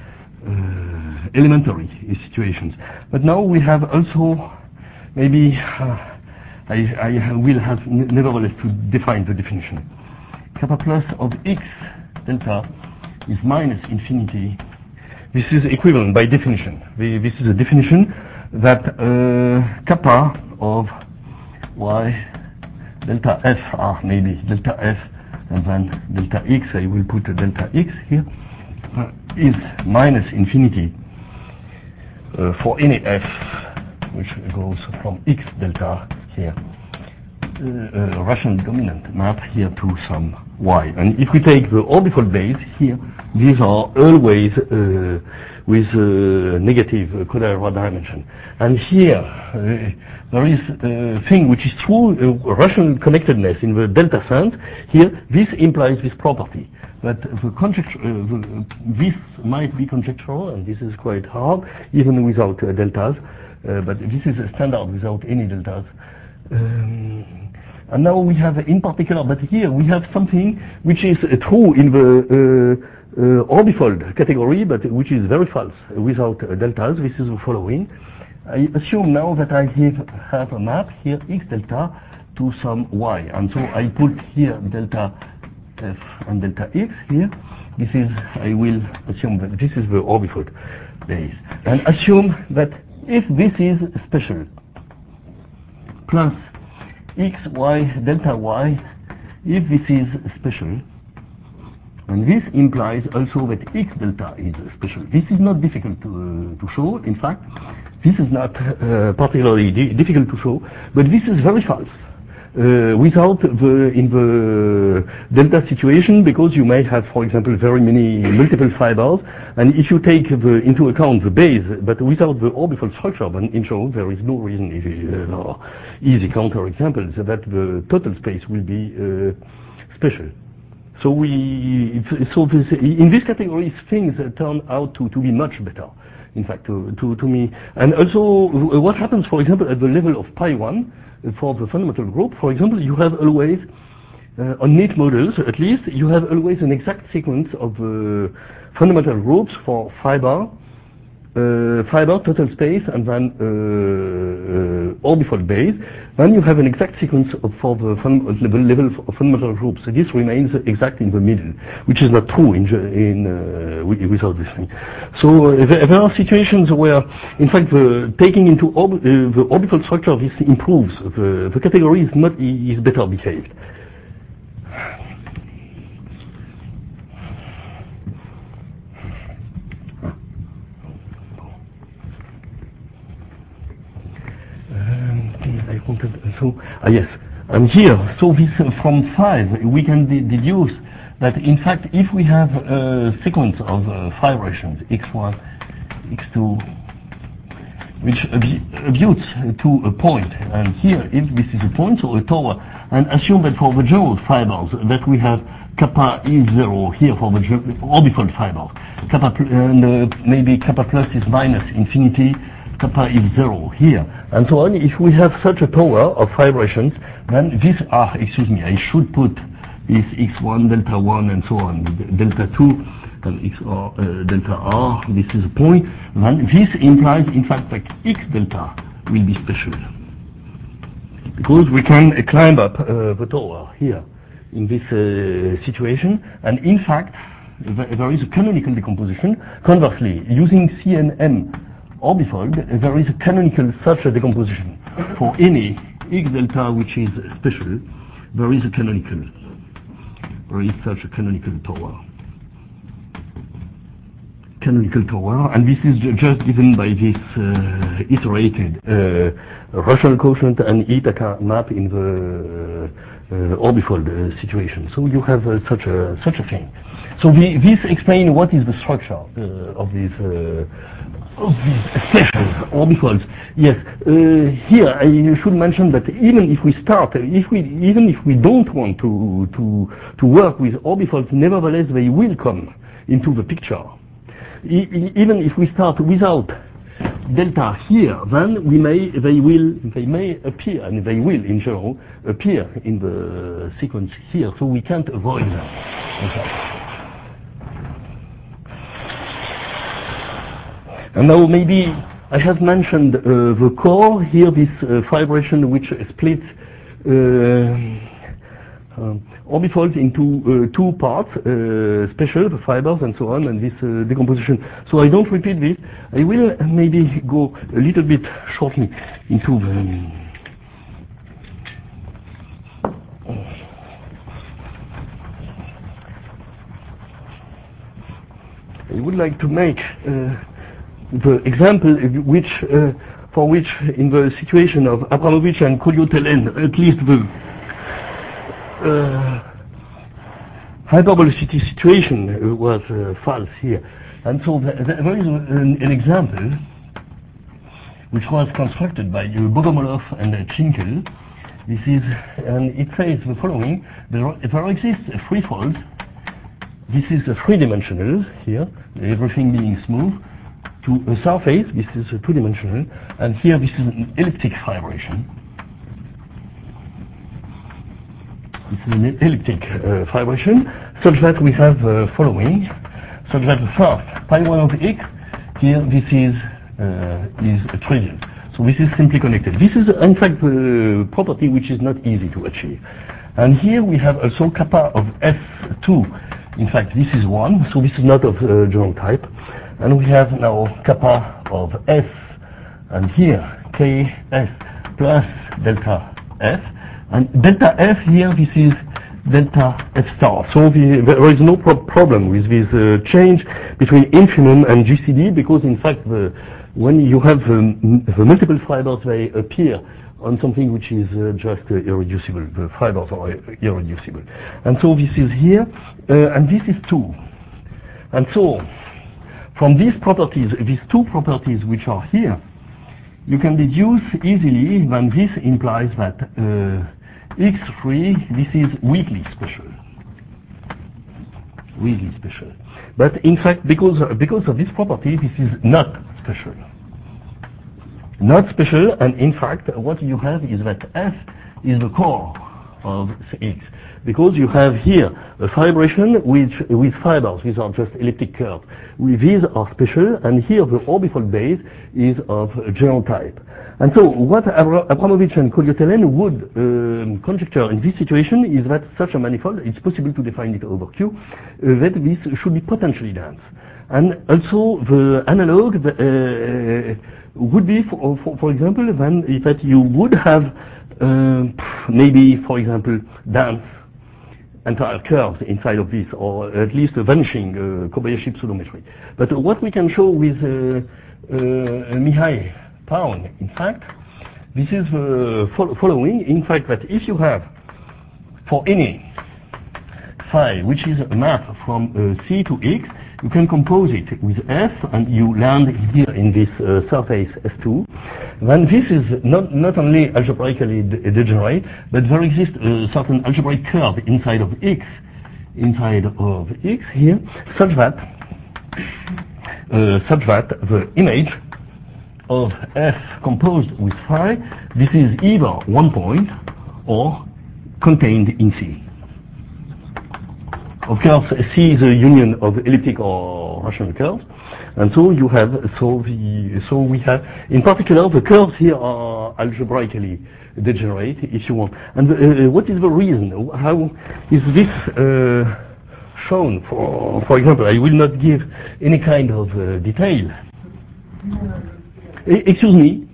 uh, elementary situations. But now we have also maybe uh, I, I will have nevertheless to define the definition. Kappa plus of X delta is minus infinity. This is equivalent by definition. The, this is a definition that uh, kappa of y delta f, ah, maybe delta f, and then delta x, I will put a delta x here, uh, is minus infinity uh, for any f, which goes from x delta here, uh, uh, rational dominant map here to some y. And if we take the orbifold base here, these are always uh, with uh, negative uh, Kodaira dimension. And here uh, there is a thing which is true, uh, rational connectedness in the delta sense. Here, this implies this property. That the conjecture, uh, the, this might be conjectural, and this is quite hard, even without uh, deltas. Uh, but this is a standard without any deltas. Um, and now we have, in particular, but here we have something which is uh, true in the uh, uh, orbifold category, but which is very false without uh, deltas. This is the following. I assume now that I have, have a map here, x delta, to some y. And so I put here delta f and delta x here. this is, I will assume that this is the orbifold base. And assume that if this is special, plus x, y, delta y, if this is special, and this implies also that x delta is special. This is not difficult to, uh, to show. In fact, this is not uh, particularly di difficult to show, but this is very false. Uh, without the, in the delta situation, because you may have, for example, very many multiple fibers, and if you take the, into account the base, but without the orbifold structure, then in general there is no reason, if uh, or easy counterexamples, that the total space will be uh, special. So we, so this, in this category, things turn out to, to be much better. In fact, to, to, to me, and also what happens, for example, at the level of pi one, for the fundamental group, for example, you have always, uh, on neat models at least, you have always an exact sequence of uh, fundamental groups for fiber, uh, fiber, total space, and then uh, uh, orbifold base. Then you have an exact sequence of, for the fun level, level of fundamental groups. So this remains exact in the middle, which is not true in, in uh, without this thing. So uh, there, there are situations where, in fact, the, taking into orb, uh, the orbifold structure, this improves. The, the category is not is better behaved. I wanted, so, ah, yes, and here, so this, uh, from five, we can de deduce that, in fact, if we have a sequence of uh, five relations, x one, x two, which abutes to a point, and here, if this is a point, so a tower, and assume that for the general fibers, that we have kappa is zero here for the orbifold fibers, kappa, and uh, maybe kappa plus is minus infinity, kappa is zero here, and so on. If we have such a tower of vibrations, then these are, excuse me, I should put this x one, delta one, and so on, delta two, and x r, uh, delta r, this is a point, then this implies, in fact, that x delta will be special. Because we can uh, climb up uh, the tower here in this uh, situation, and in fact, th there is a canonical decomposition. Conversely, using C N M orbifold, there is a canonical such a decomposition. For any x delta which is special, there is a canonical. There is such a canonical tower. Canonical tower, and this is ju just given by this uh, iterated uh, rational quotient and Ithaka map in the uh, uh, orbifold uh, situation. So you have uh, such a such a thing. So we, this explains what is the structure uh, of these uh, of these special orbifolds. Yes, uh, here I should mention that even if we start, if we even if we don't want to to to work with orbifolds, nevertheless they will come into the picture. E even if we start without delta here, then we may, they will, they may appear, and they will, in general, appear in the sequence here, so we can't avoid them. Okay. And now maybe I have mentioned uh, the core here, this uh, vibration which splits uh, Um, orbifolds into uh, two parts, uh, special, the fibers and so on, and this uh, decomposition. So I don't repeat this. I will maybe go a little bit shortly into the... I would like to make uh, the example which, uh, for which in the situation of Abramovich and Kolyutelin, at least the Uh, hyperbolicity situation uh, was uh, false here, and so th th there is an, an example which was constructed by uh, Bogomolov and uh, Chinkel. This is, and it says the following: there, there exists a threefold. This is a three-dimensional here, everything being smooth, to a surface. This is a two-dimensional, and here this is an elliptic vibration. This is an elliptic uh, vibration, such that we have uh, following, such that the first pi one of x, here this is uh, is a trivial. So this is simply connected. This is in fact the property which is not easy to achieve. And here we have also kappa of S two. In fact, this is one, so this is not of uh, general type. And we have now kappa of S, and here Ks plus delta F. And delta F here, this is delta F star. So the, there is no pro problem with this uh, change between infimum and G C D, because in fact, the, when you have um, the multiple fibers, they appear on something which is uh, just uh, irreducible. The fibers are irreducible. And so this is here, uh, and this is two. And so, from these properties, these two properties which are here, you can deduce easily that this implies that uh, X three, this is weakly special. Weakly special. But in fact, because, because of this property, this is not special. Not special, and in fact, what you have is that F is the core of X. Because you have here a fibration which, with fibers, these are just elliptic curves. These are special, and here the orbifold base is of general type. And so what Abramovich and Kolyotelen would um, conjecture in this situation is that such a manifold, it's possible to define it over Q, uh, that this should be potentially dense. And also the analog uh, would be, for, for, for example, then that you would have uh, maybe, for example, dense entire curves inside of this, or at least a vanishing uh, Kobayashi pseudometry. But uh, what we can show with uh, uh, Mihai Paun, in fact, this is the uh, fo following. In fact, that if you have for any phi, which is a map from uh, C to X, you can compose it with F, and you land here in this uh, surface S two. Then this is not, not only algebraically de degenerate, but there exists a certain algebraic curve inside of X, inside of X here, such that, uh, such that the image of F composed with phi, this is either one point or contained in C. Of course, C is a union of elliptic or rational curves, and so you have so the so we have in particular the curves here are algebraically degenerate, if you want. And uh, what is the reason? How is this uh, shown? For for example, I will not give any kind of uh, detail. E excuse me.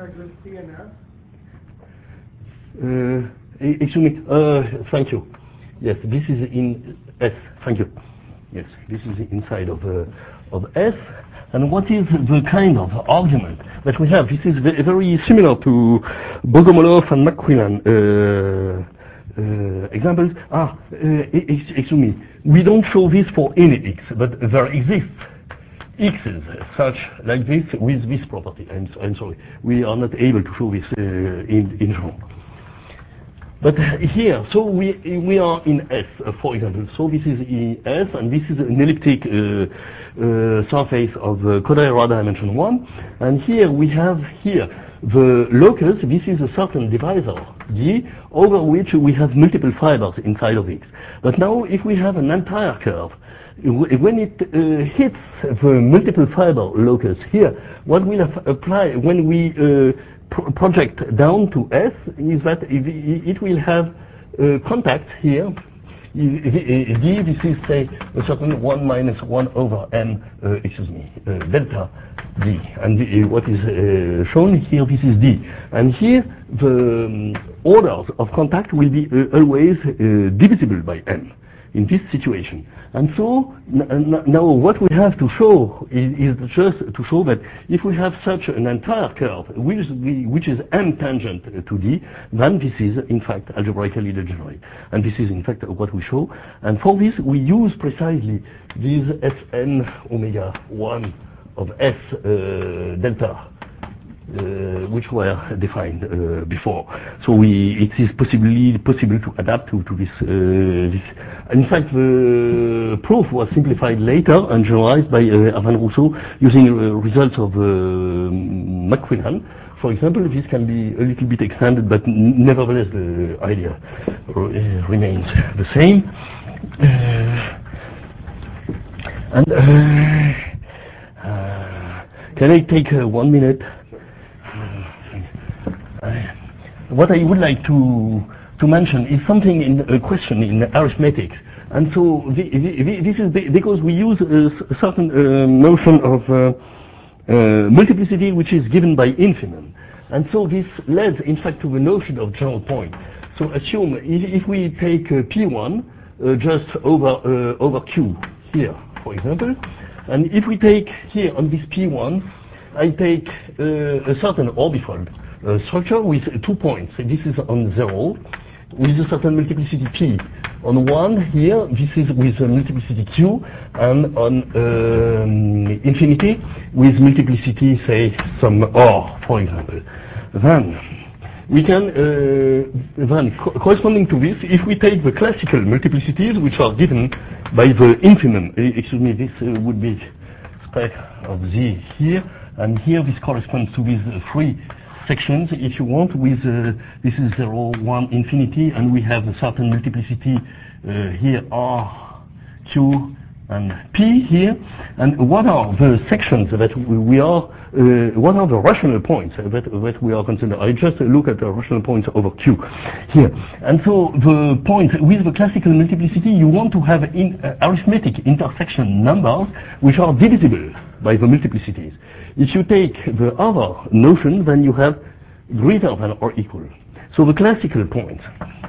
Uh, excuse me. Uh, thank you. Yes, this is in S. Thank you. Yes, this is inside of uh, of S. And what is the kind of argument that we have? This is very, very similar to Bogomolov and McQuillan uh, uh, examples. Ah, uh, excuse me. We don't show this for any X, but there exists X's such like this with this property. I'm, I'm sorry, we are not able to show this uh, in in Jean. But here, so we we are in S, uh, for example. So this is in S, and this is an elliptic uh, uh, surface of uh, Kodaira dimension one. And here we have here the locus. This is a certain divisor D over which we have multiple fibers inside of X. But now, if we have an entire curve, when it uh, hits the multiple fiber locus here, what will apply when we uh, project down to S is that it will have uh, contact here. D, this is say a certain one minus one over m, uh, excuse me, uh, delta D. And the, uh, what is uh, shown here, this is D. And here the um, orders of contact will be uh, always uh, divisible by m in this situation. And so n now what we have to show is, is just to show that if we have such an entire curve which, which is m tangent to D, then this is in fact algebraically degenerate. And this is in fact what we show. And for this we use precisely these Sn omega one of S uh, delta Uh, which were defined uh, before. So we, it is possibly possible to adapt to, to this, uh, this. In fact, the proof was simplified later and generalized by uh, Arvan Rousseau using uh, results of uh, McQuillan. For example, this can be a little bit extended, but nevertheless the idea uh, remains the same. Uh, and uh, uh, can I take uh, one minute? What I would like to to mention is something in a question in arithmetics And so the, the, the, this is because we use a certain uh, notion of uh, uh, multiplicity which is given by infimum. And so this leads, in fact, to the notion of general point. So assume if, if we take uh, P one uh, just over, uh, over Q here, for example, and if we take here on this P one, I take uh, a certain orbifold uh, structure with two points. This is on zero, with a certain multiplicity P. On one here, this is with a multiplicity Q, and on um, infinity with multiplicity, say, some R, for example. Then we can, uh, then co corresponding to this, if we take the classical multiplicities, which are given by the infimum, uh, excuse me, this uh, would be spec of Z here, and here this corresponds to these uh, three sections, if you want, with uh, this is zero, one, infinity, and we have a certain multiplicity uh, here, R, Q, and P here. And what are the sections that we, we are, uh, what are the rational points that, that we are considering? I just look at the rational points over Q here. And so the point with the classical multiplicity, you want to have in, uh, arithmetic intersection numbers which are divisible by the multiplicities. If you take the other notion, then you have greater than or equal. So the classical point,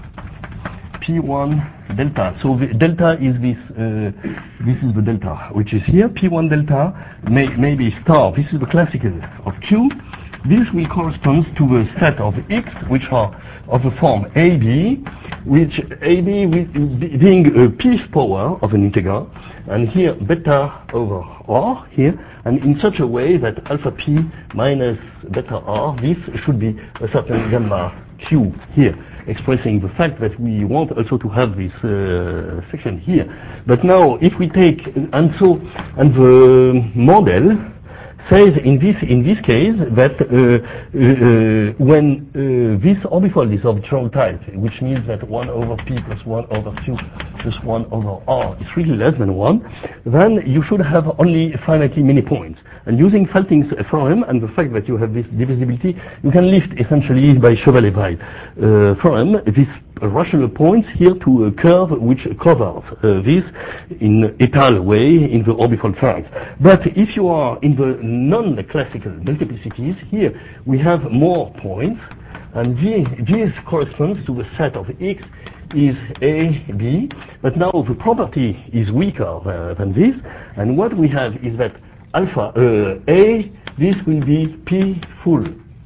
P one delta. So the delta is this, uh, this is the delta, which is here. P one delta may, may be star. This is the classical of Q. This will correspond to the set of X, which are of the form A B, which A B being a p-th power of an integer, and here beta over R here, and in such a way that alpha p minus beta r, this should be a certain gamma q here, expressing the fact that we want also to have this uh, section here. But now if we take, and so, and the model says in this in this case that uh, uh, when uh, this orbifold is of general type, which means that one over p plus one over q plus one over r is really less than one, then you should have only finitely many points. And using Falting's theorem and the fact that you have this divisibility, you can lift essentially by Chevalier-Weil uh, theorem this rational points here to a curve which covers uh, this in étale way in the orbifold size. But if you are in the non-classical multiplicities, here we have more points, and this corresponds to the set of X is A, B, but now the property is weaker uh, than this, and what we have is that alpha, uh, A, this will be P full.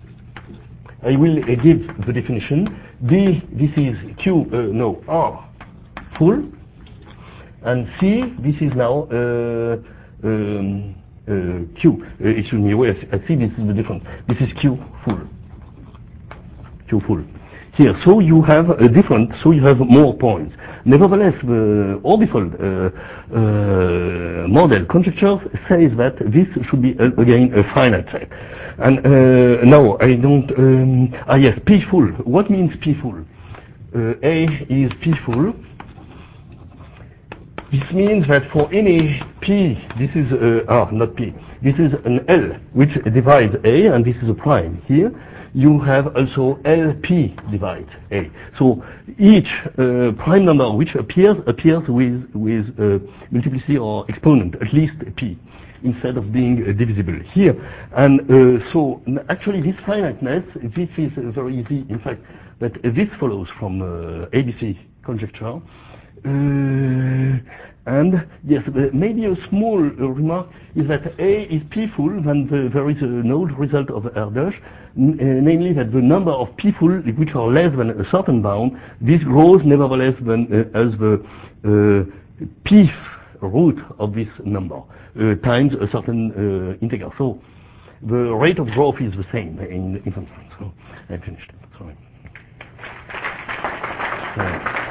I will uh, give the definition. B, this is Q, uh, no, R full, and C, this is now uh, um, uh, Q. Uh, excuse me, wait, I see this is the difference. This is Q full. Q full. Here, so you have a different, so you have more points. Nevertheless, the orbifold uh, uh, model conjecture says that this should be, uh, again, a finite set. And uh, now, I don't, um, ah yes, P full. What means P full? Uh, A is P full. This means that for any P, this is, uh, ah, not P, this is an L, which divides A, and this is a prime here. You have also L P divides A. So each uh, prime number which appears, appears with, with uh, multiplicity or exponent, at least P, instead of being uh, divisible here. And uh, so actually this finiteness, this is uh, very easy, in fact, but uh, this follows from uh, A B C conjecture. Uh, and yes, uh, maybe a small uh, remark is that A is P full, then the, there is a node result of R dash, n uh, namely that the number of P full which are less than a certain bound, this grows nevertheless than, uh, as the uh, Pth root of this number uh, times a certain uh, integer. So the rate of growth is the same in infant. So I finished. Sorry. Sorry.